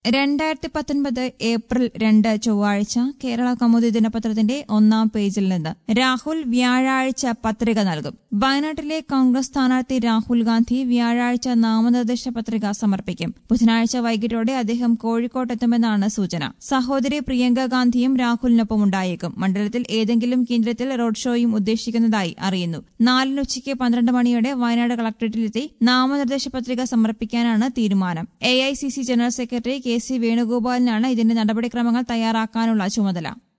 2019 April 2 ചൊവ്വാഴ്ച കേരള കൗമുദി ദിനപത്രത്തിന്റെ ഒന്നാം പേജിൽ നിന്ന് രാഹുൽ വ്യാഴാഴ്ച പത്രിക നൽകും. വയനാട്ടിലെ കോൺഗ്രസ് സ്ഥാനാർത്ഥി രാഹുൽ ഗാന്ധി വ്യാഴാഴ്ച നാമനിർദ്ദേശ പത്രിക സമർപ്പിക്കും. ബുധനാഴ്ച വൈകിട്ടോടെ അദ്ദേഹം കോഴിക്കോട്ടെത്തുമെന്നാണ് സൂചന. സഹോദരി പ്രിയങ്ക ഗാന്ധിയും രാഹുലിനൊപ്പം ഉണ്ടായേക്കും. മണ്ഡലത്തിൽ ഏതെങ്കിലും കേന്ദ്രത്തിൽ റോഡ് ഷോയും ഉദ്ദേശിക്കുന്നതായി അറിയുന്നു. 4 ഉച്ചയ്ക്ക് 12 മണിയോടെ വയനാട് കളക്ടറേറ്റിലെത്തി നാമനിർദ്ദേശ പത്രിക സമർപ്പിക്കാനാണ് തീരുമാനം. AICC ജനറൽ സെക്രട്ടറി KC വേണുഗോപാലിനാണ് ഇതിന്റെ നടപടിക്രമങ്ങൾ തയ്യാറാക്കാനുള്ള ചുമതല.